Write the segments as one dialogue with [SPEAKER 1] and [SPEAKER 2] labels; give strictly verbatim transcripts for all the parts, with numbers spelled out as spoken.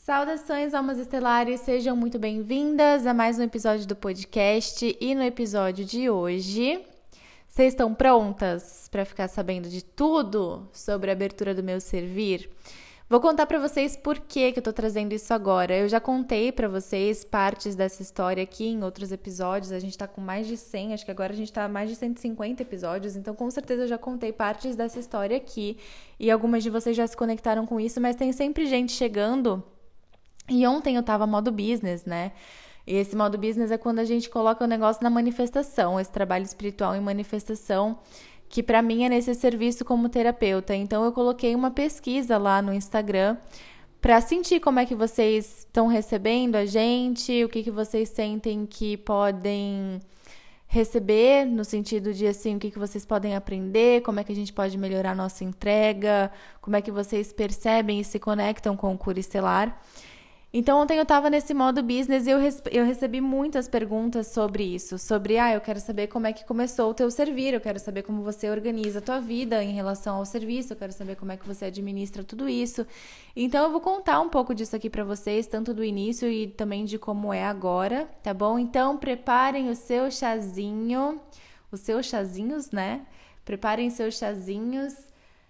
[SPEAKER 1] Saudações, almas estelares, sejam muito bem-vindas a mais um episódio do podcast. E no episódio de hoje, vocês estão prontas para ficar sabendo de tudo sobre a abertura do meu servir? Vou contar para vocês por que que eu tô trazendo isso agora. Eu já contei para vocês partes dessa história aqui em outros episódios. A gente tá com mais de cem, acho que agora a gente tá mais de cento e cinquenta episódios. Então, com certeza, eu já contei partes dessa história aqui. E algumas de vocês já se conectaram com isso, mas tem sempre gente chegando. E ontem eu tava modo business, né? E esse modo business é quando a gente coloca o negócio na manifestação, esse trabalho espiritual em manifestação, que pra mim é nesse serviço como terapeuta. Então eu coloquei uma pesquisa lá no Instagram pra sentir como é que vocês estão recebendo a gente, o que que vocês sentem que podem receber, no sentido de assim, o que que vocês podem aprender, como é que a gente pode melhorar a nossa entrega, como é que vocês percebem e se conectam com o Cura Estelar. Então, ontem eu estava nesse modo business e eu, eu recebi muitas perguntas sobre isso, sobre, ah, eu quero saber como é que começou o teu servir, eu quero saber como você organiza a tua vida em relação ao serviço, eu quero saber como é que você administra tudo isso. Então, eu vou contar um pouco disso aqui para vocês, tanto do início e também de como é agora, tá bom? Então, preparem o seu chazinho, os seus chazinhos, né? Preparem seus chazinhos.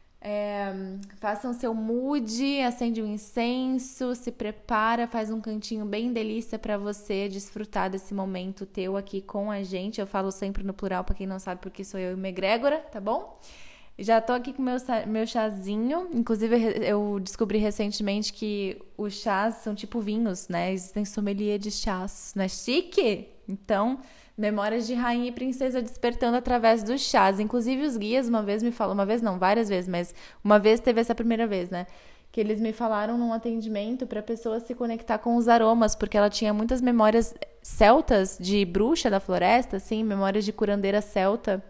[SPEAKER 1] É, façam seu mood, acende um incenso, se prepara, faz um cantinho bem delícia para você desfrutar desse momento teu aqui com a gente. Eu falo sempre no plural para quem não sabe, porque sou eu e minha egrégora, tá bom? Já tô aqui com meu, meu chazinho. Inclusive eu descobri recentemente que os chás são tipo vinhos, né? Existem sommelier de chás, não é chique? Então, memórias de rainha e princesa despertando através dos chás. Inclusive os guias uma vez me falaram, uma vez não, várias vezes, mas uma vez teve essa primeira vez, né? Que eles me falaram num atendimento para a pessoa se conectar com os aromas, porque ela tinha muitas memórias celtas de bruxa da floresta, assim, memórias de curandeira celta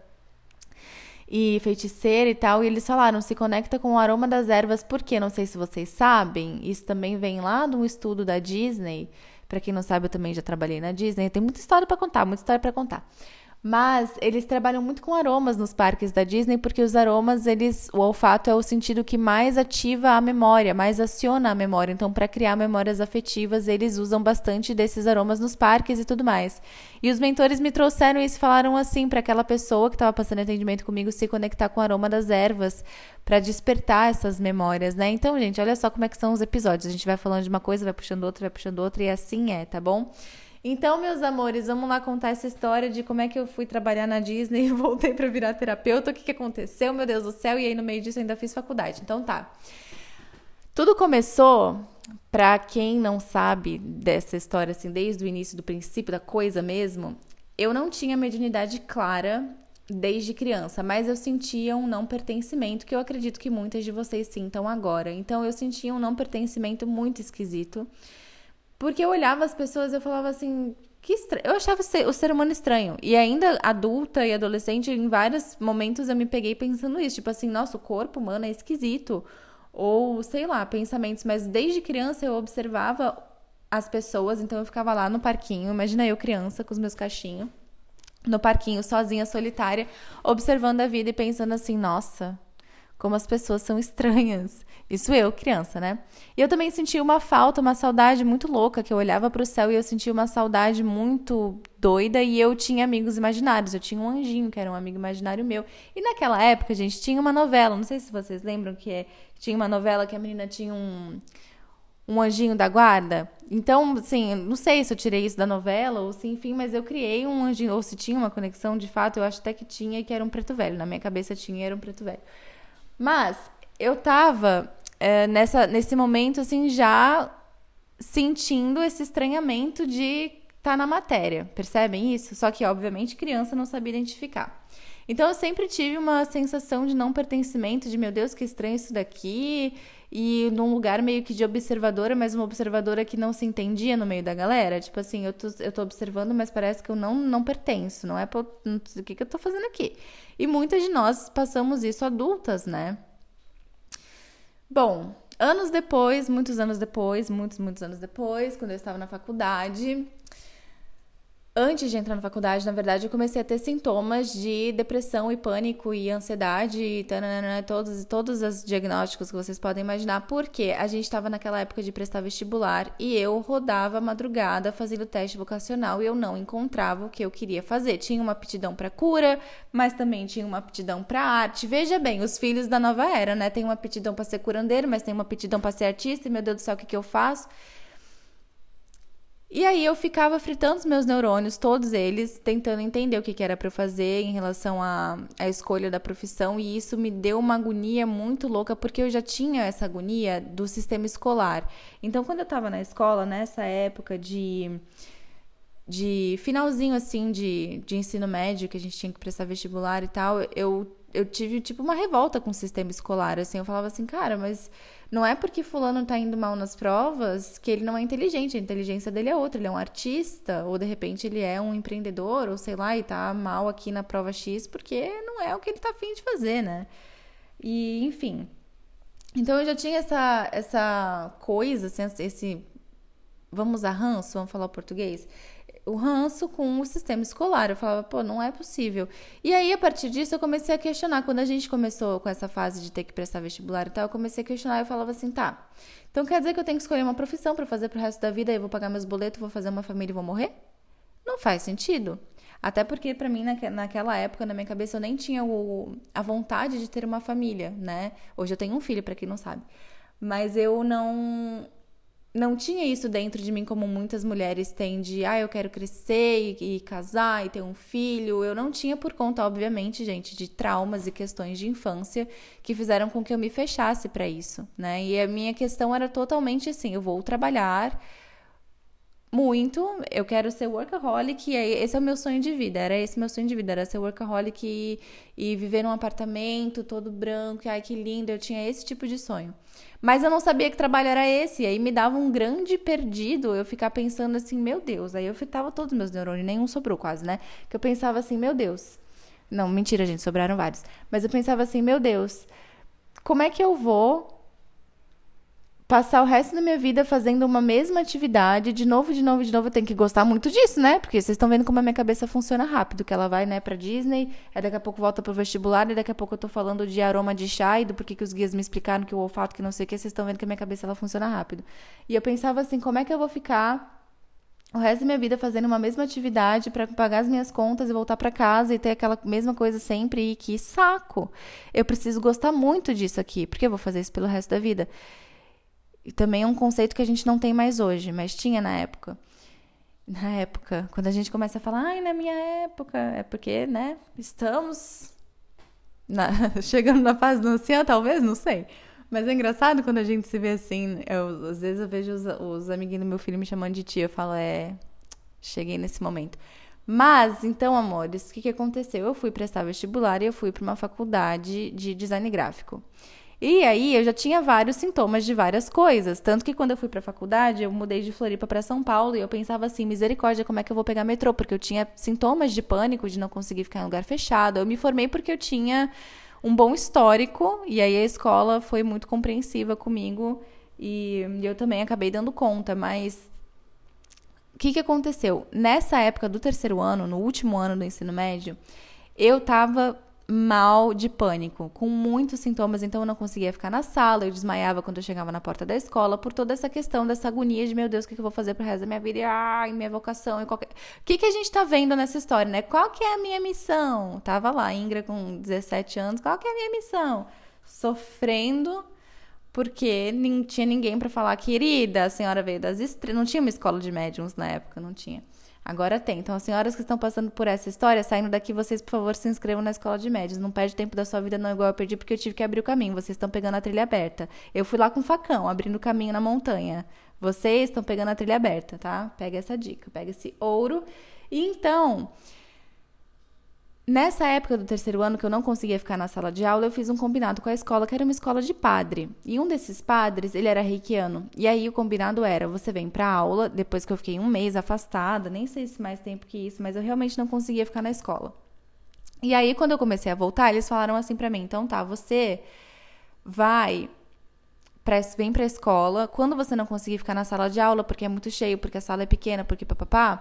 [SPEAKER 1] e feiticeira e tal, e eles falaram, se conecta com o aroma das ervas, porque, não sei se vocês sabem, isso também vem lá de um estudo da Disney. Pra quem não sabe, eu também já trabalhei na Disney. Tem muita história pra contar, muita história pra contar. Mas eles trabalham muito com aromas nos parques da Disney, porque os aromas, eles, o olfato é o sentido que mais ativa a memória, mais aciona a memória. Então, para criar memórias afetivas, eles usam bastante desses aromas nos parques e tudo mais. E os mentores me trouxeram isso e falaram assim, para aquela pessoa que estava passando atendimento comigo se conectar com o aroma das ervas, para despertar essas memórias, né? Então, gente, olha só como é que são os episódios. A gente vai falando de uma coisa, vai puxando outra, vai puxando outra, e assim é, tá bom? Então, meus amores, vamos lá contar essa história de como é que eu fui trabalhar na Disney e voltei para virar terapeuta, o que que aconteceu, meu Deus do céu, e aí no meio disso eu ainda fiz faculdade. Então tá. Tudo começou, para quem não sabe dessa história, assim, desde o início, do princípio da coisa mesmo, eu não tinha mediunidade clara desde criança, mas eu sentia um não pertencimento, que eu acredito que muitas de vocês sintam agora. Então, eu sentia um não pertencimento muito esquisito, porque eu olhava as pessoas e eu falava assim, que estranho. Eu achava o ser humano estranho. E ainda adulta e adolescente, em vários momentos eu me peguei pensando isso. Tipo assim, nossa, o corpo humano é esquisito. Ou, sei lá, pensamentos. Mas desde criança eu observava as pessoas. Então eu ficava lá no parquinho. Imagina eu criança com os meus cachinhos. No parquinho, sozinha, solitária. Observando a vida e pensando assim, nossa, como as pessoas são estranhas. Isso eu, criança, né? E eu também sentia uma falta, uma saudade muito louca, que eu olhava pro céu e eu sentia uma saudade muito doida, e eu tinha amigos imaginários. Eu tinha um anjinho, que era um amigo imaginário meu. E naquela época, gente, tinha uma novela, não sei se vocês lembram que é, tinha uma novela que a menina tinha um, um anjinho da guarda. Então, assim, não sei se eu tirei isso da novela ou se, enfim, mas eu criei um anjinho, ou se tinha uma conexão, de fato, eu acho até que tinha, e que era um preto velho. Na minha cabeça tinha, era um preto velho. Mas eu tava é, nessa, nesse momento, assim, já sentindo esse estranhamento de estar na matéria. Percebem isso? Só que, obviamente, criança não sabia identificar. Então, eu sempre tive uma sensação de não pertencimento, de, meu Deus, que estranho isso daqui. E num lugar meio que de observadora, mas uma observadora que não se entendia no meio da galera. Tipo assim, eu tô, eu tô observando, mas parece que eu não, não pertenço. Não é pra, não, o que que eu tô fazendo aqui? E muitas de nós passamos isso adultas, né? Bom, anos depois, muitos anos depois, muitos, muitos anos depois, quando eu estava na faculdade, Antes de entrar na faculdade, na verdade, eu comecei a ter sintomas de depressão e pânico e ansiedade e tanana, todos, todos os diagnósticos que vocês podem imaginar, porque a gente estava naquela época de prestar vestibular e eu rodava a madrugada fazendo teste vocacional e eu não encontrava o que eu queria fazer. Tinha uma aptidão para cura, mas também tinha uma aptidão para arte. Veja bem, os filhos da nova era, né? Tem uma aptidão para ser curandeiro, mas tem uma aptidão para ser artista e, meu Deus do céu, o que, que eu faço? E aí eu ficava fritando os meus neurônios, todos eles, tentando entender o que, que era para eu fazer em relação à, à escolha da profissão, e isso me deu uma agonia muito louca, porque eu já tinha essa agonia do sistema escolar. Então, quando eu estava na escola, nessa época de, de finalzinho, assim, de, de ensino médio, que a gente tinha que prestar vestibular e tal, eu, eu tive, tipo, uma revolta com o sistema escolar, assim, eu falava assim, cara, mas... Não é porque fulano tá indo mal nas provas que ele não é inteligente, a inteligência dele é outra, ele é um artista, ou de repente ele é um empreendedor, ou sei lá, e tá mal aqui na prova X, porque não é o que ele tá afim de fazer, né? E, enfim. Então eu já tinha essa, essa coisa, assim, esse... Vamos usar ranço, vamos falar o português? O ranço com o sistema escolar. Eu falava, pô, não é possível. E aí, a partir disso, eu comecei a questionar. Quando a gente começou com essa fase de ter que prestar vestibular e tal, eu comecei a questionar e eu falava assim, tá, então quer dizer que eu tenho que escolher uma profissão pra fazer pro resto da vida, aí eu vou pagar meus boletos, vou fazer uma família e vou morrer? Não faz sentido. Até porque, pra mim, naquela época, na minha cabeça, eu nem tinha o, a vontade de ter uma família, né? Hoje eu tenho um filho, pra quem não sabe. Mas eu não... Não tinha isso dentro de mim como muitas mulheres têm de, ah, eu quero crescer e, e casar e ter um filho. Eu não tinha por conta, obviamente, gente, de traumas e questões de infância que fizeram com que eu me fechasse para isso, né? E a minha questão era totalmente assim, eu vou trabalhar muito, eu quero ser workaholic e esse é o meu sonho de vida, era esse meu sonho de vida, era ser workaholic e, e viver num apartamento todo branco, e, ai que lindo, eu tinha esse tipo de sonho. Mas eu não sabia que trabalho era esse, e aí me dava um grande perdido eu ficar pensando assim, meu Deus, aí eu fitava todos os meus neurônios, nenhum sobrou quase, né? Que eu pensava assim, meu Deus, não, mentira gente, sobraram vários, mas eu pensava assim, meu Deus, como é que eu vou passar o resto da minha vida fazendo uma mesma atividade, de novo, de novo, de novo, eu tenho que gostar muito disso, né? Porque vocês estão vendo como a minha cabeça funciona rápido, que ela vai, né, pra Disney, aí daqui a pouco volta pro vestibular, e daqui a pouco eu tô falando de aroma de chá e do porquê que os guias me explicaram que o olfato, que não sei o que, vocês estão vendo que a minha cabeça, ela funciona rápido. E eu pensava assim, como é que eu vou ficar o resto da minha vida fazendo uma mesma atividade pra pagar as minhas contas e voltar pra casa e ter aquela mesma coisa sempre, e que saco! Eu preciso gostar muito disso aqui, porque eu vou fazer isso pelo resto da vida. E também é um conceito que a gente não tem mais hoje, mas tinha na época. Na época, quando a gente começa a falar, ai, na minha época, é porque, né, estamos na... chegando na fase do ancião, talvez, não sei. Mas é engraçado quando a gente se vê assim, eu, às vezes eu vejo os, os amiguinhos do meu filho me chamando de tia, eu falo, é, cheguei nesse momento. Mas, então, amores, o que, que aconteceu? Eu fui prestar vestibular e eu fui para uma faculdade de design gráfico. E aí eu já tinha vários sintomas de várias coisas, tanto que quando eu fui pra faculdade, eu mudei de Floripa pra São Paulo e eu pensava assim, misericórdia, como é que eu vou pegar metrô? Porque eu tinha sintomas de pânico, de não conseguir ficar em lugar fechado. Eu me formei porque eu tinha um bom histórico e aí a escola foi muito compreensiva comigo e eu também acabei dando conta, mas o que que aconteceu? Nessa época do terceiro ano, no último ano do ensino médio, eu tava mal de pânico, com muitos sintomas, então eu não conseguia ficar na sala, eu desmaiava quando eu chegava na porta da escola, por toda essa questão dessa agonia de, meu Deus, o que eu vou fazer pro resto da minha vida, e ai, minha vocação, e qualquer... O que que a gente tá vendo nessa história, né? Qual que é a minha missão? Tava lá, Ingra com dezessete anos, qual que é a minha missão? Sofrendo, porque não tinha ninguém pra falar, querida, a senhora veio das estrelas, não tinha uma escola de médiums na época, não tinha. Agora tem. Então, as senhoras que estão passando por essa história, saindo daqui, vocês, por favor, se inscrevam na escola de médios. Não perde tempo da sua vida, não, igual eu perdi, porque eu tive que abrir o caminho. Vocês estão pegando a trilha aberta. Eu fui lá com facão, abrindo o caminho na montanha. Vocês estão pegando a trilha aberta, tá? Pega essa dica, pega esse ouro. E então, nessa época do terceiro ano, que eu não conseguia ficar na sala de aula, eu fiz um combinado com a escola, que era uma escola de padre. E um desses padres, ele era reikiano. E aí o combinado era, você vem pra aula, depois que eu fiquei um mês afastada, nem sei se mais tempo que isso, mas eu realmente não conseguia ficar na escola. E aí, quando eu comecei a voltar, eles falaram assim pra mim, então tá, você vai... Pra, vem pra escola, quando você não conseguir ficar na sala de aula, porque é muito cheio, porque a sala é pequena, porque papapá,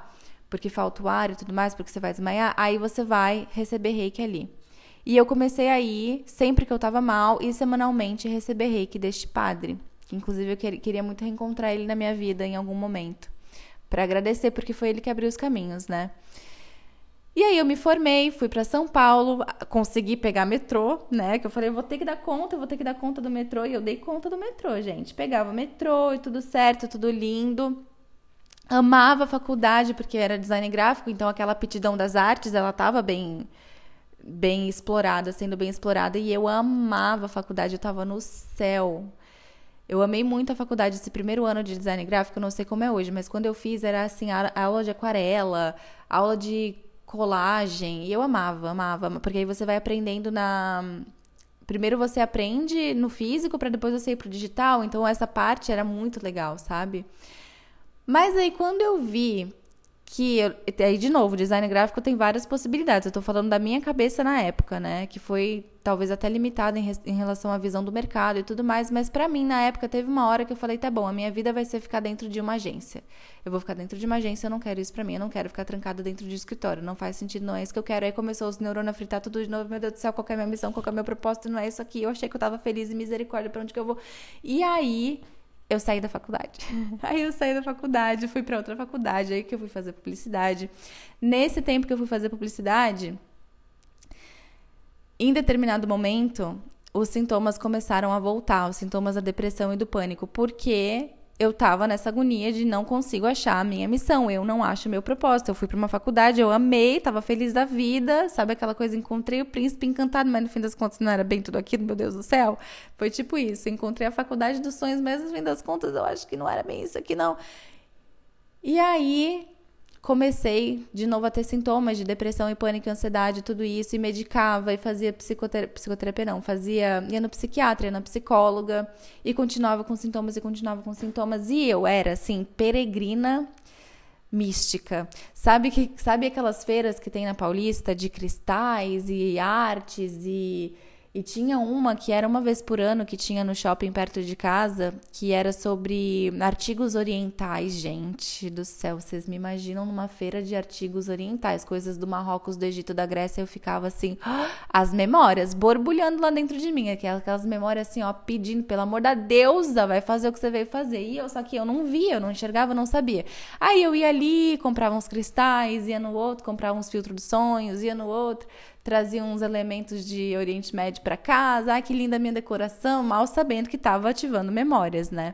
[SPEAKER 1] porque falta o ar e tudo mais, porque você vai desmaiar, aí você vai receber reiki ali. E eu comecei a ir, sempre que eu tava mal, e semanalmente receber reiki deste padre, que inclusive eu queria muito reencontrar ele na minha vida em algum momento, pra agradecer, porque foi ele que abriu os caminhos, né? E aí eu me formei, fui pra São Paulo, consegui pegar metrô, né? Que eu falei, eu vou ter que dar conta, eu vou ter que dar conta do metrô. E eu dei conta do metrô, gente. Pegava o metrô e tudo certo, tudo lindo. Amava a faculdade, porque era design gráfico, então aquela aptidão das artes, ela tava bem, bem explorada, sendo bem explorada. E eu amava a faculdade, eu tava no céu. Eu amei muito a faculdade, esse primeiro ano de design gráfico, eu não sei como é hoje, mas quando eu fiz era assim, a aula de aquarela, aula de colagem, e eu amava, amava, porque aí você vai aprendendo na... Primeiro você aprende no físico, para depois você ir pro digital, então essa parte era muito legal, sabe? Mas aí quando eu vi que... Eu... Aí, de novo, design gráfico tem várias possibilidades, eu tô falando da minha cabeça na época, né? Que foi talvez até limitada em, em relação à visão do mercado e tudo mais, mas pra mim, na época, teve uma hora que eu falei, tá bom, a minha vida vai ser ficar dentro de uma agência. Eu vou ficar dentro de uma agência, eu não quero isso pra mim, eu não quero ficar trancada dentro de um escritório, não faz sentido, não é isso que eu quero. Aí começou os neurônios a fritar tudo de novo, meu Deus do céu, qual é a minha missão, qual é o meu propósito, não é isso aqui. Eu achei que eu tava feliz e misericórdia, pra onde que eu vou? E aí... eu saí da faculdade. Aí eu saí da faculdade, fui para outra faculdade, aí que eu fui fazer publicidade. Nesse tempo que eu fui fazer publicidade, em determinado momento, os sintomas começaram a voltar, os sintomas da depressão e do pânico, porque eu tava nessa agonia de não consigo achar a minha missão, eu não acho o meu propósito. Eu fui para uma faculdade, eu amei, tava feliz da vida, sabe aquela coisa, encontrei o príncipe encantado, mas no fim das contas não era bem tudo aquilo, meu Deus do céu. Foi tipo isso, encontrei a faculdade dos sonhos, mas no fim das contas eu acho que não era bem isso aqui não. E aí comecei de novo a ter sintomas de depressão e pânico e ansiedade, tudo isso, e medicava e fazia psicoterapia, psicoterapia não, fazia, ia no psiquiatra, ia na psicóloga, e continuava com sintomas e continuava com sintomas, e eu era, assim, peregrina mística. Sabe, que, sabe aquelas feiras que tem na Paulista de cristais e artes e... E tinha uma que era uma vez por ano, que tinha no shopping perto de casa, que era sobre artigos orientais. Gente do céu, vocês me imaginam numa feira de artigos orientais, coisas do Marrocos, do Egito, da Grécia, eu ficava assim, as memórias borbulhando lá dentro de mim, aquelas memórias assim, ó, pedindo, pelo amor da deusa, vai fazer o que você veio fazer. E eu, só que eu não via, eu não enxergava, eu não sabia. Aí eu ia ali, comprava uns cristais, ia no outro, comprava uns filtros dos sonhos, ia no outro, trazia uns elementos de Oriente Médio para casa, ah, que linda a minha decoração, mal sabendo que estava ativando memórias, né?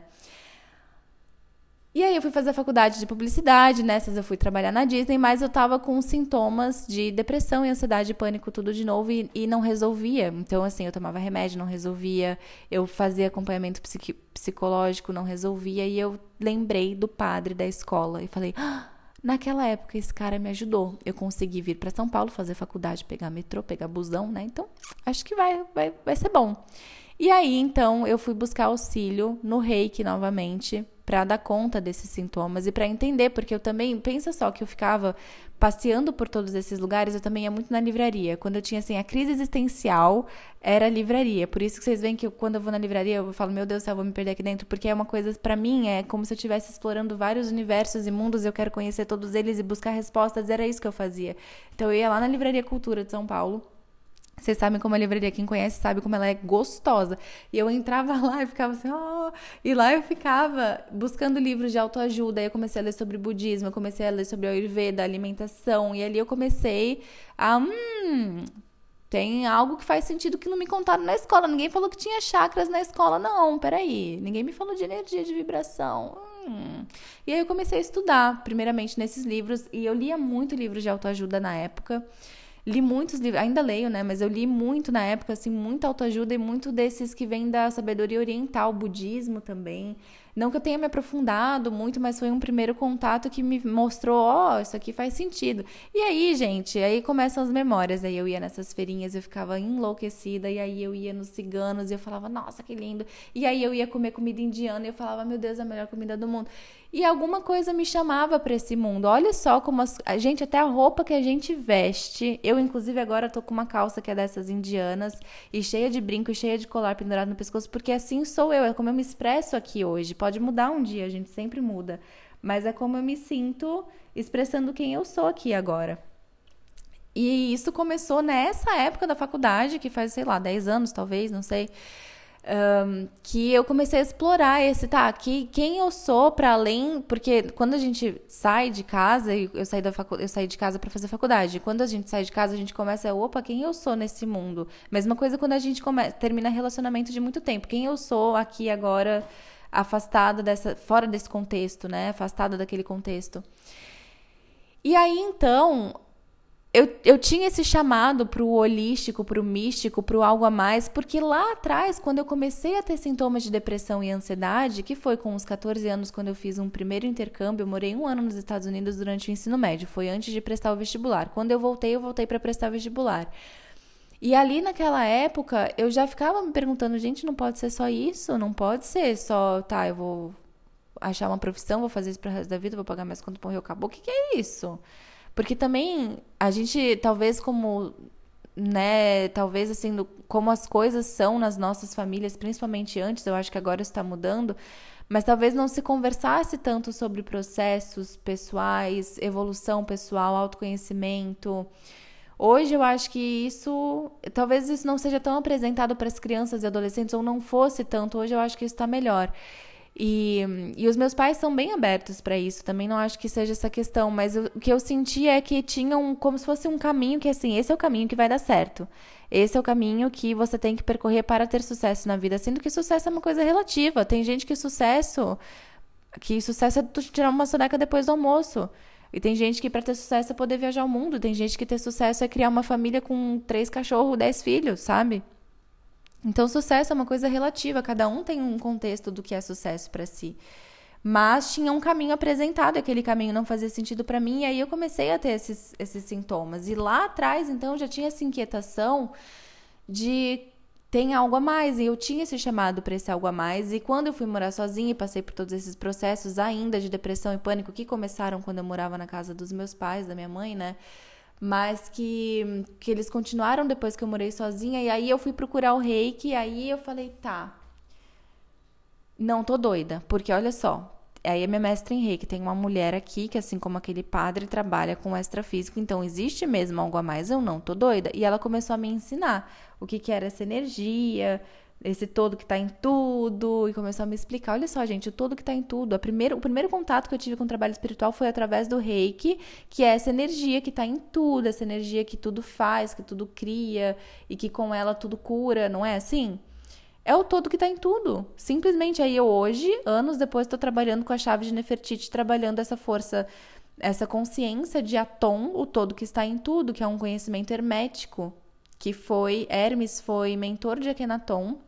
[SPEAKER 1] E aí eu fui fazer a faculdade de publicidade, nessas eu fui trabalhar na Disney, mas eu tava com sintomas de depressão e ansiedade e pânico tudo de novo e, e não resolvia. Então, assim, eu tomava remédio, não resolvia, eu fazia acompanhamento psiqui- psicológico, não resolvia, e eu lembrei do padre da escola e falei... Ah, naquela época, esse cara me ajudou. Eu consegui vir para São Paulo, fazer faculdade, pegar metrô, pegar busão, né? Então, acho que vai, vai, vai ser bom. E aí, então, eu fui buscar auxílio no reiki novamente, para dar conta desses sintomas e para entender, porque eu também, pensa só que eu ficava passeando por todos esses lugares, eu também ia muito na livraria. Quando eu tinha, assim, a crise existencial, era a livraria. Por isso que vocês veem que eu, quando eu vou na livraria, eu falo, meu Deus do céu, eu vou me perder aqui dentro, porque é uma coisa, pra mim, é como se eu estivesse explorando vários universos e mundos, eu quero conhecer todos eles e buscar respostas, era isso que eu fazia. Então, eu ia lá na Livraria Cultura de São Paulo. Vocês sabem como a livraria, quem conhece sabe como ela é gostosa. E eu entrava lá e ficava assim, oh! E lá eu ficava buscando livros de autoajuda. Aí eu comecei a ler sobre budismo, eu comecei a ler sobre a Ayurveda, alimentação. E ali eu comecei a... Hum, tem algo que faz sentido que não me contaram na escola. Ninguém falou que tinha chakras na escola. Não, peraí. Ninguém me falou de energia, de vibração. Hum. E aí eu comecei a estudar, primeiramente nesses livros. E eu lia muito livros de autoajuda na época. Li muitos livros, ainda leio, né? Mas eu li muito na época, assim, muita autoajuda e muito desses que vêm da sabedoria oriental, budismo também. Não que eu tenha me aprofundado muito, mas foi um primeiro contato que me mostrou, ó, oh, isso aqui faz sentido. E aí, gente, aí começam as memórias. Aí eu ia nessas feirinhas, eu ficava enlouquecida, e aí eu ia nos ciganos e eu falava, nossa, que lindo. E aí eu ia comer comida indiana e eu falava, meu Deus, é a melhor comida do mundo. E alguma coisa me chamava para esse mundo. Olha só como as, a gente, até a roupa que a gente veste. Eu, inclusive, agora tô com uma calça que é dessas indianas e cheia de brinco e cheia de colar pendurado no pescoço, porque assim sou eu. É como eu me expresso aqui hoje. Pode mudar um dia, a gente sempre muda. mas é como eu me sinto expressando quem eu sou aqui agora. E isso começou nessa época da faculdade, que faz, sei lá, dez anos talvez, não sei, um, que eu comecei a explorar esse, tá, que, quem eu sou para além, porque quando a gente sai de casa, eu saí, da facu, eu saí de casa para fazer faculdade, quando a gente sai de casa, a gente começa, opa, quem eu sou nesse mundo? Mesma coisa quando a gente come, termina relacionamento de muito tempo, quem eu sou aqui agora, afastada dessa, fora desse contexto, né, afastada daquele contexto. E aí, então... Eu, eu tinha esse chamado pro holístico, pro místico, pro algo a mais, porque lá atrás, quando eu comecei a ter sintomas de depressão e ansiedade, que foi com os catorze anos, quando eu fiz um primeiro intercâmbio, eu morei um ano nos Estados Unidos durante o ensino médio, foi antes de prestar o vestibular. Quando eu voltei, eu voltei para prestar o vestibular. E ali naquela época, eu já ficava me perguntando, gente, não pode ser só isso, não pode ser só, tá, eu vou achar uma profissão, vou fazer isso pro resto da vida, vou pagar mais quando morrer, acabou, o que que é isso? Porque também a gente, talvez como, né, talvez assim, no, como as coisas são nas nossas famílias, principalmente antes, eu acho que agora está mudando, mas talvez não se conversasse tanto sobre processos pessoais, evolução pessoal, autoconhecimento. Hoje eu acho que isso, talvez isso não seja tão apresentado para as crianças e adolescentes, ou não fosse tanto, hoje eu acho que isso está melhor. E, e os meus pais são bem abertos para isso, também não acho que seja essa questão, mas eu, o que eu senti é que tinha um, como se fosse um caminho que, assim, esse é o caminho que vai dar certo. Esse é o caminho que você tem que percorrer para ter sucesso na vida, sendo que sucesso é uma coisa relativa. Tem gente que sucesso, que sucesso é tu tirar uma soneca depois do almoço. E tem gente que para ter sucesso é poder viajar ao mundo, tem gente que ter sucesso é criar uma família com três cachorros, dez filhos, sabe? Então, sucesso é uma coisa relativa, cada um tem um contexto do que é sucesso para si. Mas tinha um caminho apresentado, e aquele caminho não fazia sentido para mim, e aí eu comecei a ter esses, esses sintomas. E lá atrás, então, já tinha essa inquietação de tem algo a mais, e eu tinha esse chamado para esse algo a mais. E quando eu fui morar sozinha e passei por todos esses processos ainda de depressão e pânico que começaram quando eu morava na casa dos meus pais, da minha mãe, né? Mas que, que eles continuaram depois que eu morei sozinha. E aí eu fui procurar o reiki. E aí eu falei, tá, não tô doida. Porque olha só, aí a minha mestra em reiki tem uma mulher aqui que, assim como aquele padre, trabalha com extrafísico. Então existe mesmo algo a mais, eu não tô doida. E ela começou a me ensinar o que que era essa energia, esse todo que tá em tudo, e começou a me explicar, olha só, gente, o todo que tá em tudo. A primeiro, o primeiro contato que eu tive com o trabalho espiritual foi através do reiki, que é essa energia que tá em tudo, essa energia que tudo faz, que tudo cria, e que com ela tudo cura, não é assim? É o todo que tá em tudo. Simplesmente aí eu hoje, anos depois, tô trabalhando com a chave de Nefertiti, trabalhando essa força, essa consciência de Atom, o todo que está em tudo, que é um conhecimento hermético, que foi, Hermes foi mentor de Akhenaton.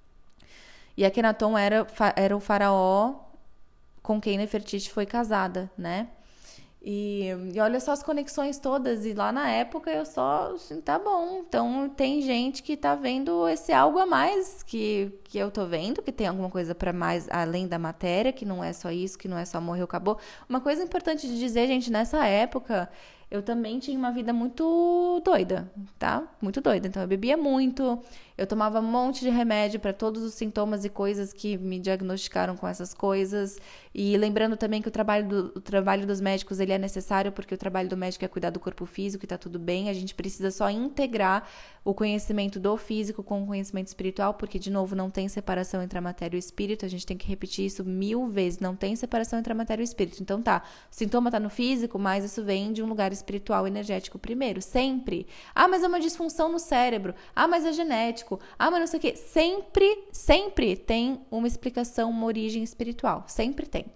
[SPEAKER 1] E Akhenaton era, era o faraó com quem Nefertiti foi casada, né? E, e olha só as conexões todas. E lá na época eu só, assim, tá bom. Então tem gente que tá vendo esse algo a mais que, que eu tô vendo, que tem alguma coisa para mais além da matéria, que não é só isso, que não é só morreu, acabou. Uma coisa importante de dizer, gente, nessa época eu também tinha uma vida muito doida, tá? Muito doida. Então eu bebia muito, eu tomava um monte de remédio para todos os sintomas e coisas que me diagnosticaram com essas coisas. E lembrando também que o trabalho, do, o trabalho dos médicos ele é necessário, porque o trabalho do médico é cuidar do corpo físico e tá tudo bem. A gente precisa só integrar o conhecimento do físico com o conhecimento espiritual, porque, de novo, não tem separação entre a matéria e o espírito. A gente tem que repetir isso mil vezes. Não tem separação entre a matéria e o espírito. Então tá, o sintoma tá no físico, mas isso vem de um lugar espiritual, energético primeiro, sempre. Ah, mas é uma disfunção no cérebro. Ah, mas é genético. Ah, mas não sei o quê. Sempre, sempre tem uma explicação, uma origem espiritual. Sempre tem.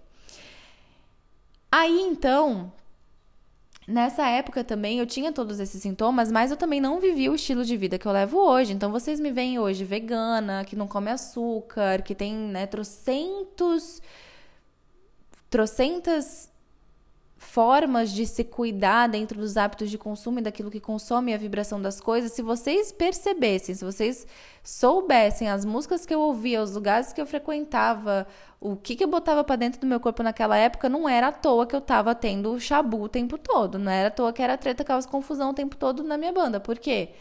[SPEAKER 1] Aí, então, nessa época também eu tinha todos esses sintomas, mas eu também não vivi o estilo de vida que eu levo hoje. Então, vocês me veem hoje vegana, que não come açúcar, que tem, né, trocentos, trocentas formas de se cuidar dentro dos hábitos de consumo e daquilo que consome, a vibração das coisas. Se vocês percebessem, se vocês soubessem as músicas que eu ouvia, os lugares que eu frequentava, o que que eu botava pra dentro do meu corpo naquela época, não era à toa que eu tava tendo chabu o tempo todo, não era à toa que era treta, caos, confusão o tempo todo na minha banda. Por quê?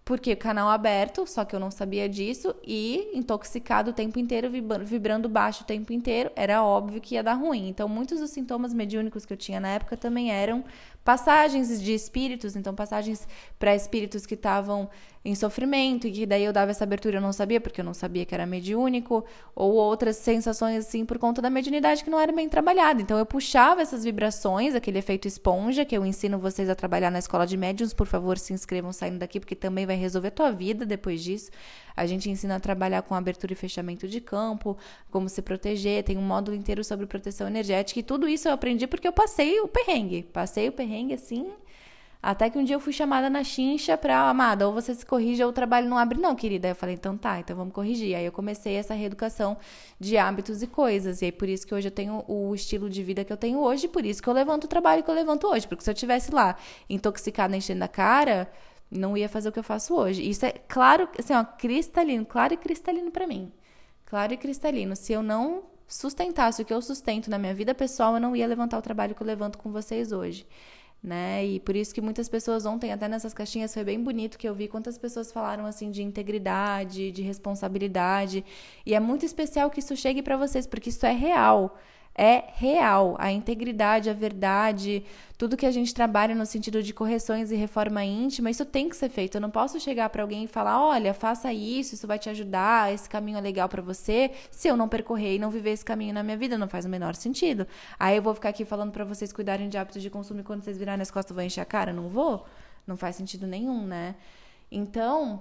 [SPEAKER 1] Porque canal aberto, só que eu não sabia disso, e intoxicado o tempo inteiro, vibrando baixo o tempo inteiro, era óbvio que ia dar ruim. Então, muitos dos sintomas mediúnicos que eu tinha na época também eram passagens de espíritos, então passagens para espíritos que estavam em sofrimento, e que daí eu dava essa abertura, eu não sabia, porque eu não sabia que era mediúnico, ou outras sensações assim por conta da mediunidade que não era bem trabalhada. Então eu puxava essas vibrações, aquele efeito esponja, que eu ensino vocês a trabalhar na escola de médiuns. Por favor, se inscrevam saindo daqui, porque também vai resolver a tua vida depois disso. A gente ensina a trabalhar com abertura e fechamento de campo, como se proteger, tem um módulo inteiro sobre proteção energética, e tudo isso eu aprendi porque eu passei o perrengue, passei o perrengue assim, até que um dia eu fui chamada na chincha pra, amada, ou você se corrige ou o trabalho não abre não, querida. Aí eu falei, então tá, então vamos corrigir. Aí eu comecei essa reeducação de hábitos e coisas, e aí por isso que hoje eu tenho o estilo de vida que eu tenho hoje, por isso que eu levanto o trabalho que eu levanto hoje, porque se eu tivesse lá intoxicada, enchendo a cara, não ia fazer o que eu faço hoje. Isso é claro, assim, ó, cristalino, claro e cristalino pra mim. Claro e cristalino. Se eu não sustentasse o que eu sustento na minha vida pessoal, eu não ia levantar o trabalho que eu levanto com vocês hoje. Né? E por isso que muitas pessoas ontem, até nessas caixinhas, foi bem bonito que eu vi quantas pessoas falaram assim de integridade, de responsabilidade, e é muito especial que isso chegue para vocês, porque isso é real. É real, a integridade, a verdade, tudo que a gente trabalha no sentido de correções e reforma íntima, isso tem que ser feito. Eu não posso chegar para alguém e falar, olha, faça isso, isso vai te ajudar, esse caminho é legal para você, se eu não percorrer e não viver esse caminho na minha vida, não faz o menor sentido. Aí eu vou ficar aqui falando para vocês cuidarem de hábitos de consumo, e quando vocês virarem as costas eu vou encher a cara? Não vou? Não faz sentido nenhum, né? Então,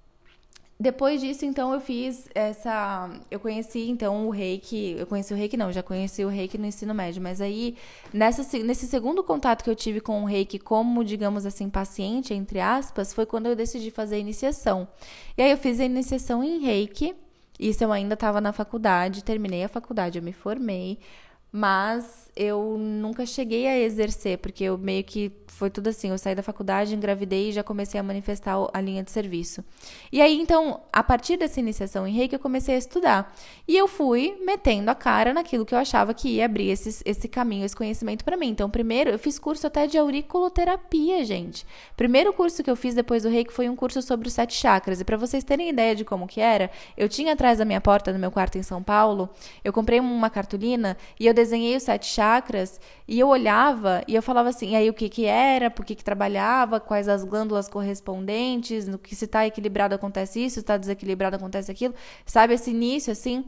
[SPEAKER 1] depois disso, então, eu fiz essa... Eu conheci, então, o reiki... Eu conheci o reiki, não, já conheci o reiki no ensino médio. Mas aí, nessa, nesse segundo contato que eu tive com o reiki como, digamos assim, paciente, entre aspas, foi quando eu decidi fazer a iniciação. E aí, eu fiz a iniciação em reiki. Isso eu ainda estava na faculdade. Terminei a faculdade, eu me formei. Mas eu nunca cheguei a exercer, porque eu meio que foi tudo assim, eu saí da faculdade, engravidei e já comecei a manifestar a linha de serviço. E aí, então, a partir dessa iniciação em reiki, eu comecei a estudar. E eu fui metendo a cara naquilo que eu achava que ia abrir esse, esse caminho, esse conhecimento para mim. Então, primeiro, eu fiz curso até de auriculoterapia, gente. Primeiro curso que eu fiz depois do reiki foi um curso sobre os sete chakras. E para vocês terem ideia de como que era, eu tinha atrás da minha porta, no meu quarto em São Paulo, eu comprei uma cartolina e eu desenhei os sete chakras, e eu olhava e eu falava assim, e aí o que que era, por que que trabalhava, quais as glândulas correspondentes, no que se está equilibrado acontece isso, se está desequilibrado acontece aquilo, sabe, esse início assim.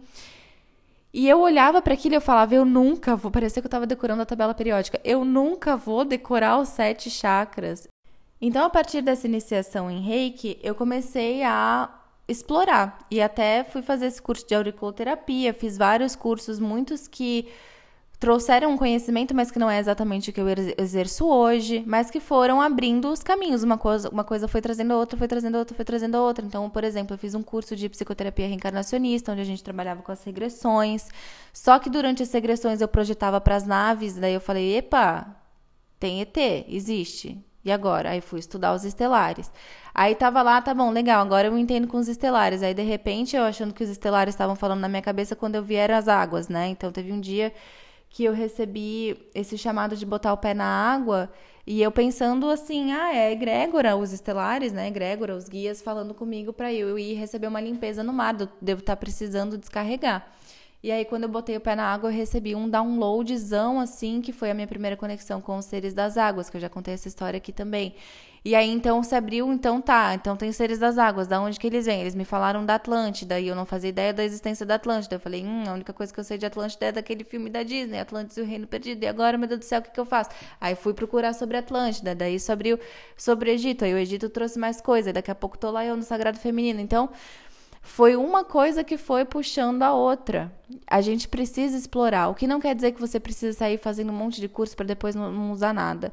[SPEAKER 1] E eu olhava para aquilo e eu falava, eu nunca vou, parecia que eu estava decorando a tabela periódica, eu nunca vou decorar os sete chakras. Então, a partir dessa iniciação em reiki, eu comecei a explorar, e até fui fazer esse curso de auriculoterapia, fiz vários cursos, muitos que trouxeram um conhecimento, mas que não é exatamente o que eu exerço hoje, mas que foram abrindo os caminhos. Uma coisa, uma coisa foi trazendo a outra, foi trazendo a outra, foi trazendo a outra. Então, por exemplo, eu fiz um curso de psicoterapia reencarnacionista, onde a gente trabalhava com as regressões. Só que durante as regressões eu projetava para as naves, daí eu falei, epa, tem E T, existe. E agora? Aí fui estudar os estelares. Aí tava lá, tá bom, legal, agora eu entendo com os estelares. Aí, de repente, eu achando que os estelares estavam falando na minha cabeça, quando eu vi eram as águas, né? Então, teve um dia que eu recebi esse chamado de botar o pé na água, e eu pensando assim, ah, é egrégora, os estelares, né, egrégora, os guias falando comigo para eu ir receber uma limpeza no mar, eu devo estar precisando descarregar. E aí, quando eu botei o pé na água, eu recebi um downloadzão, assim, que foi a minha primeira conexão com os seres das águas, que eu já contei essa história aqui também. E aí, então, se abriu, então tá, então tem seres das águas, da onde que eles vêm? Eles me falaram da Atlântida, e eu não fazia ideia da existência da Atlântida. Eu falei, hum, a única coisa que eu sei de Atlântida é daquele filme da Disney, Atlantis e o Reino Perdido, e agora, meu Deus do céu, o que que eu faço? Aí fui procurar sobre Atlântida, daí isso abriu sobre o Egito, aí o Egito trouxe mais coisa, daqui a pouco tô lá eu no Sagrado Feminino, então... Foi uma coisa que foi puxando a outra. A gente precisa explorar. O que não quer dizer que você precisa sair fazendo um monte de curso para depois não, não usar nada.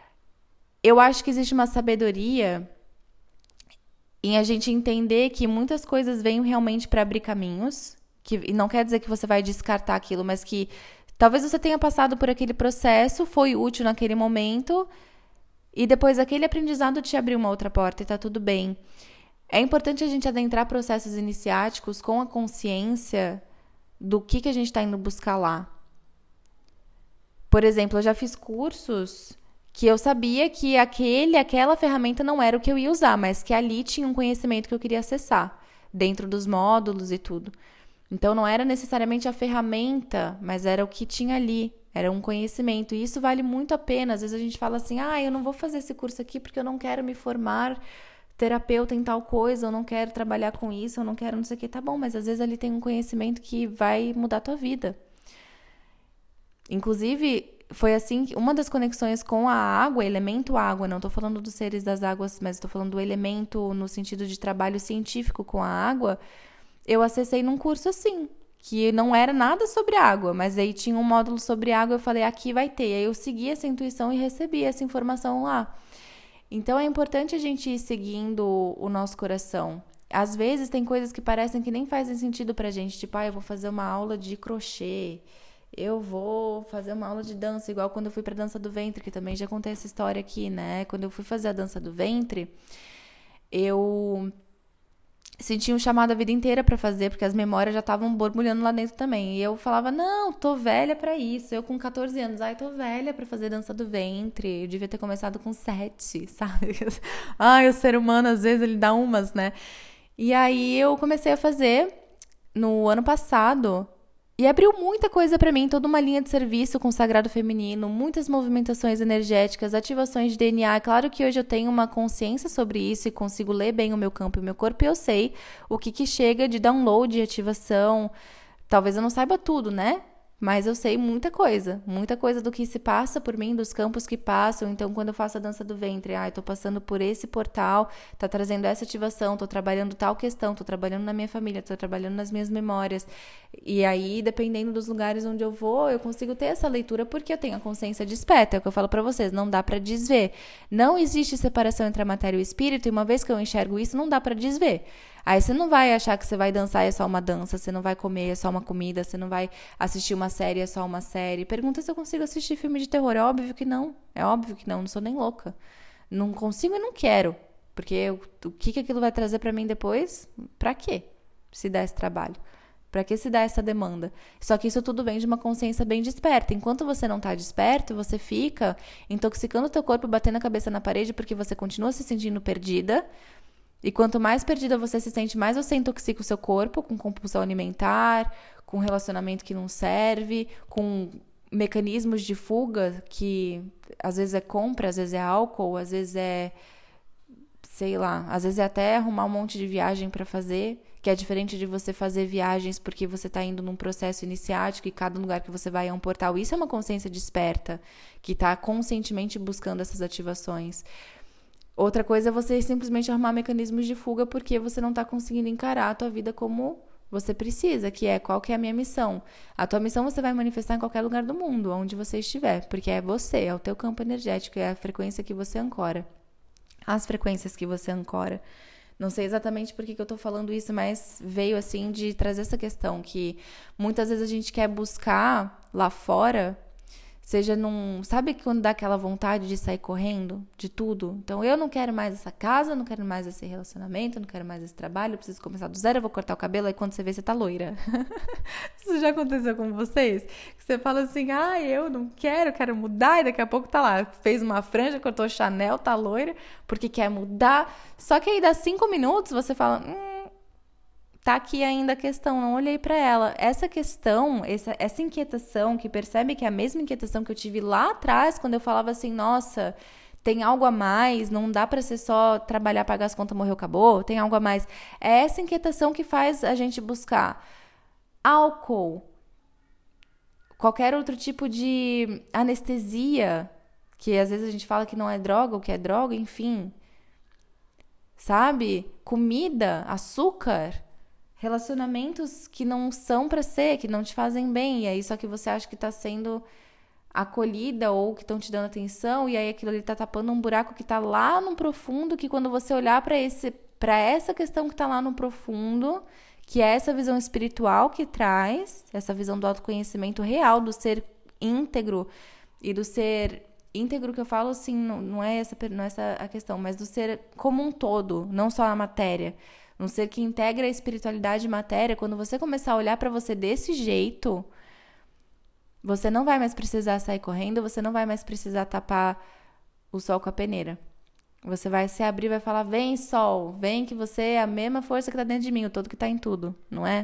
[SPEAKER 1] Eu acho que existe uma sabedoria em a gente entender que muitas coisas vêm realmente para abrir caminhos. Que, e não quer dizer que você vai descartar aquilo, mas que talvez você tenha passado por aquele processo, foi útil naquele momento, e depois aquele aprendizado te abriu uma outra porta e tá tudo bem. É importante a gente adentrar processos iniciáticos com a consciência do que, que a gente está indo buscar lá. Por exemplo, eu já fiz cursos que eu sabia que aquele, aquela ferramenta não era o que eu ia usar, mas que ali tinha um conhecimento que eu queria acessar, dentro dos módulos e tudo. Então, não era necessariamente a ferramenta, mas era o que tinha ali, era um conhecimento. E isso vale muito a pena. Às vezes a gente fala assim, ah, eu não vou fazer esse curso aqui porque eu não quero me formar terapeuta em tal coisa, eu não quero trabalhar com isso, eu não quero não sei o que. Tá bom, mas às vezes ali tem um conhecimento que vai mudar a tua vida. Inclusive, foi assim que uma das conexões com a água, elemento água, não estou falando dos seres das águas, mas estou falando do elemento no sentido de trabalho científico com a água, eu acessei num curso assim, que não era nada sobre água, mas aí tinha um módulo sobre água, eu falei, aqui vai ter. Aí eu segui essa intuição e recebi essa informação lá. Então, é importante a gente ir seguindo o nosso coração. Às vezes, tem coisas que parecem que nem fazem sentido pra gente. Tipo, ah, eu vou fazer uma aula de crochê. Eu vou fazer uma aula de dança. Igual quando eu fui pra dança do ventre, que também já contei essa história aqui, né? Quando eu fui fazer a dança do ventre, eu senti um chamado a vida inteira pra fazer, porque as memórias já estavam borbulhando lá dentro também. E eu falava, não, tô velha pra isso. Eu com catorze anos, ai, tô velha pra fazer dança do ventre. Eu devia ter começado com sete, sabe? Ai, o ser humano, às vezes, ele dá umas, né? E aí eu comecei a fazer no ano passado. E abriu muita coisa pra mim, toda uma linha de serviço com o sagrado feminino, muitas movimentações energéticas, ativações de D N A. Claro que hoje eu tenho uma consciência sobre isso e consigo ler bem o meu campo e o meu corpo, e eu sei o que, que chega de download, de ativação. Talvez eu não saiba tudo, né? Mas eu sei muita coisa, muita coisa do que se passa por mim, dos campos que passam. Então, quando eu faço a dança do ventre, ai, tô passando por esse portal, tá trazendo essa ativação, tô trabalhando tal questão, tô trabalhando na minha família, tô trabalhando nas minhas memórias. E aí, dependendo dos lugares onde eu vou, eu consigo ter essa leitura porque eu tenho a consciência desperta. É o que eu falo pra vocês, não dá pra desver. Não existe separação entre a matéria e o espírito, e uma vez que eu enxergo isso, não dá pra desver. Aí você não vai achar que você vai dançar é só uma dança, você não vai comer é só uma comida, você não vai assistir uma série é só uma série. Pergunta se eu consigo assistir filme de terror. É óbvio que não. É óbvio que não. Não sou nem louca. Não consigo e não quero. Porque eu, o que, que aquilo vai trazer pra mim depois? Pra quê? Se dar esse trabalho. Pra que se dar essa demanda? Só que isso tudo vem de uma consciência bem desperta. Enquanto você não tá desperto, você fica intoxicando o teu corpo, batendo a cabeça na parede porque você continua se sentindo perdida. E quanto mais perdida você se sente, mais você intoxica o seu corpo com compulsão alimentar, com relacionamento que não serve, com mecanismos de fuga que às vezes é compra, às vezes é álcool, às vezes é, sei lá, às vezes é até arrumar um monte de viagem para fazer, que é diferente de você fazer viagens porque você está indo num processo iniciático e cada lugar que você vai é um portal. Isso é uma consciência desperta, que está conscientemente buscando essas ativações. Outra coisa é você simplesmente arrumar mecanismos de fuga porque você não está conseguindo encarar a tua vida como você precisa, que é qual que é a minha missão. A tua missão você vai manifestar em qualquer lugar do mundo, onde você estiver, porque é você, é o teu campo energético, é a frequência que você ancora. As frequências que você ancora. Não sei exatamente por que, que eu tô falando isso, mas veio assim de trazer essa questão que muitas vezes a gente quer buscar lá fora, seja num... Sabe quando dá aquela vontade de sair correndo de tudo? Então, eu não quero mais essa casa, não quero mais esse relacionamento, eu não quero mais esse trabalho, eu preciso começar do zero, eu vou cortar o cabelo, aí quando você vê, você tá loira. Isso já aconteceu com vocês? Que você fala assim, ah, eu não quero, quero mudar, e daqui a pouco tá lá, fez uma franja, cortou Chanel, tá loira, porque quer mudar. Só que aí dá cinco minutos, você fala... Hum, tá aqui ainda a questão, não olhei pra ela. Essa questão, essa, essa inquietação, que percebe que é a mesma inquietação que eu tive lá atrás, quando eu falava assim, nossa, tem algo a mais, não dá pra ser só trabalhar, pagar as contas, morreu, acabou, tem algo a mais. É essa inquietação que faz a gente buscar álcool, qualquer outro tipo de anestesia, que às vezes a gente fala que não é droga, ou que é droga, enfim. Sabe? Comida, açúcar... Relacionamentos que não são pra ser, que não te fazem bem, e aí só que você acha que tá sendo acolhida ou que estão te dando atenção, e aí aquilo ali tá tapando um buraco que tá lá no profundo, que quando você olhar pra esse, para essa questão que tá lá no profundo, que é essa visão espiritual que traz, essa visão do autoconhecimento real, do ser íntegro, e do ser íntegro que eu falo assim, não, não é essa, não é essa a questão, mas do ser como um todo, não só a matéria. Um ser que integra a espiritualidade e matéria, quando você começar a olhar pra você desse jeito, você não vai mais precisar sair correndo, você não vai mais precisar tapar o sol com a peneira. Você vai se abrir e vai falar, vem sol, vem que você é a mesma força que tá dentro de mim, o todo que tá em tudo, não é?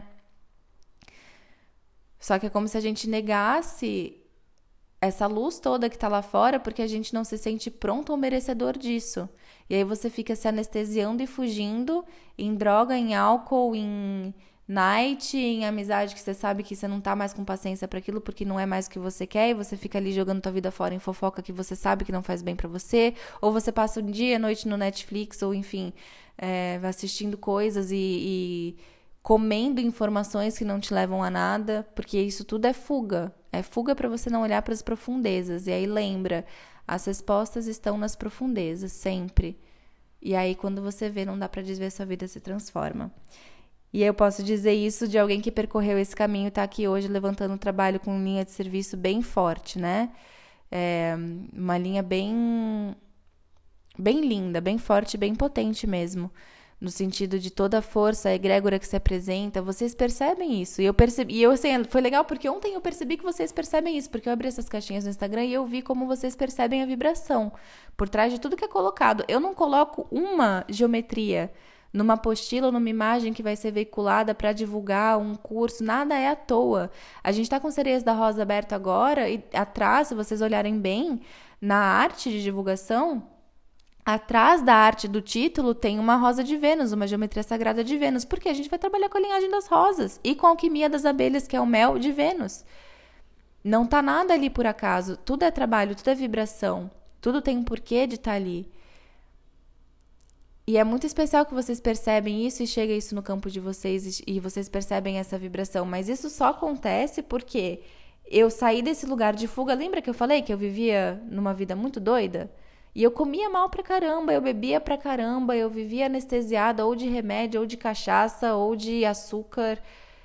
[SPEAKER 1] Só que é como se a gente negasse essa luz toda que tá lá fora porque a gente não se sente pronto ou merecedor disso. E aí você fica se anestesiando e fugindo em droga, em álcool, em night, em amizade que você sabe que você não tá mais com paciência para aquilo porque não é mais o que você quer e você fica ali jogando tua vida fora em fofoca que você sabe que não faz bem para você, ou você passa um dia, noite no Netflix, ou enfim, é, assistindo coisas e, e comendo informações que não te levam a nada, porque isso tudo é fuga, é fuga para você não olhar para as profundezas. E aí lembra, as respostas estão nas profundezas, sempre. E aí quando você vê, não dá para desver, sua vida se transforma. E eu posso dizer isso de alguém que percorreu esse caminho e está aqui hoje levantando um trabalho com linha de serviço bem forte, né? É uma linha bem, bem linda, bem forte, bem potente mesmo. No sentido de toda a força, a egrégora que se apresenta. Vocês percebem isso? E eu percebi, e eu, assim, foi legal porque ontem eu percebi que vocês percebem isso, porque eu abri essas caixinhas no Instagram e eu vi como vocês percebem a vibração por trás de tudo que é colocado. Eu não coloco uma geometria numa apostila ou numa imagem que vai ser veiculada para divulgar um curso, nada é à toa. A gente está com Sereias da Rosa aberto agora e atrás, se vocês olharem bem, na arte de divulgação, atrás da arte do título tem uma rosa de Vênus, uma geometria sagrada de Vênus, porque a gente vai trabalhar com a linhagem das rosas e com a alquimia das abelhas, que é o mel de Vênus. Não tá nada ali por acaso, tudo é trabalho, tudo é vibração, tudo tem um porquê de estar ali. E é muito especial que vocês percebem isso e chega isso no campo de vocês e vocês percebem essa vibração. Mas isso só acontece porque eu saí desse lugar de fuga. Lembra que eu falei que eu vivia numa vida muito doida? E eu comia mal pra caramba, eu bebia pra caramba, eu vivia anestesiada ou de remédio, ou de cachaça, ou de açúcar.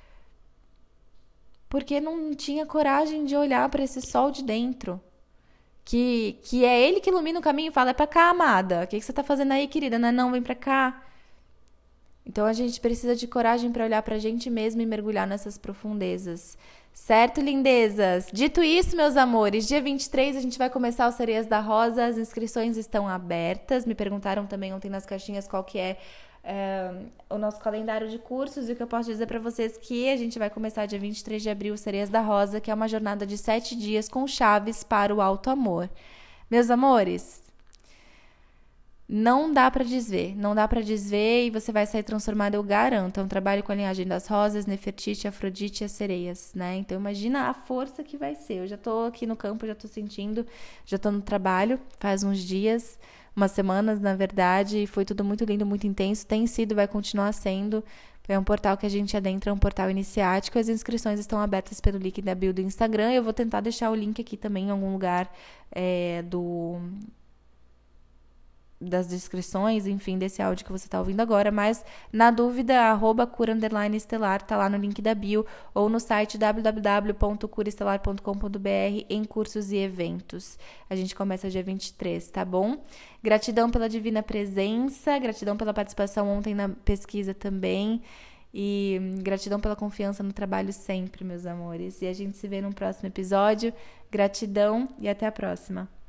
[SPEAKER 1] Porque não tinha coragem de olhar pra esse sol de dentro. Que, que é ele que ilumina o caminho e fala, é pra cá, amada. O que, que você tá fazendo aí, querida? Não, é não, vem pra cá. Então a gente precisa de coragem pra olhar pra gente mesmo e mergulhar nessas profundezas. Certo, lindezas? Dito isso, meus amores, dia vinte e três a gente vai começar o Sereias da Rosa. As inscrições estão abertas. Me perguntaram também ontem nas caixinhas qual que é Uh, o nosso calendário de cursos, e o que eu posso dizer para vocês que a gente vai começar dia vinte e três de abril, Sereias da Rosa, que é uma jornada de sete dias com chaves para o alto amor. Meus amores, não dá para desver, não dá para desver e você vai sair transformado, eu garanto. É um trabalho com a linhagem das rosas, Nefertiti, Afrodite e as sereias, né? Então imagina a força que vai ser. Eu já tô aqui no campo, já tô sentindo, já tô no trabalho faz uns dias, umas semanas, na verdade, e foi tudo muito lindo, muito intenso. Tem sido, vai continuar sendo. É um portal que a gente adentra, é um portal iniciático. As inscrições estão abertas pelo link da bio do Instagram. Eu vou tentar deixar o link aqui também em algum lugar é, do... das inscrições, enfim, desse áudio que você está ouvindo agora, mas na dúvida, arroba cura underline estelar, tá lá no link da bio, ou no site w w w ponto cura estelar ponto com ponto b r em cursos e eventos. A gente começa dia vinte e três, tá bom? Gratidão pela divina presença, gratidão pela participação ontem na pesquisa também, e gratidão pela confiança no trabalho sempre, meus amores. E a gente se vê no próximo episódio. Gratidão e até a próxima.